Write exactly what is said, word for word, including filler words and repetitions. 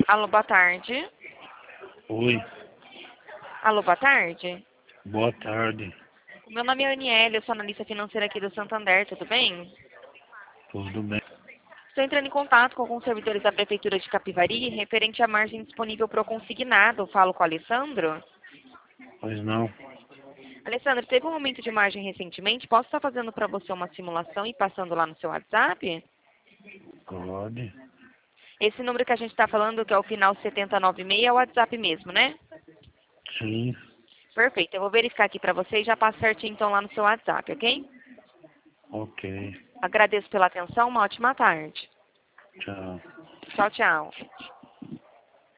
Alô, boa tarde. Oi, Alô, boa tarde. boa tarde. Meu nome é Aniele, eu sou analista financeira aqui do Santander, tudo bem? Tudo bem? Estou entrando em contato com alguns servidores da Prefeitura de Capivari referente à margem disponível para o consignado. Falo com o Alessandro. Pois não? Alessandro, teve um aumento de margem recentemente? Posso estar fazendo para você uma simulação e passando lá no seu WhatsApp? Pode. Esse número que a gente está falando, que é o final setenta e nove seis, é o WhatsApp mesmo, né? Sim. Perfeito, eu vou verificar aqui para você e já passo certinho então lá no seu WhatsApp, ok? Ok. Agradeço pela atenção, uma ótima tarde. Tchau. Tchau, tchau.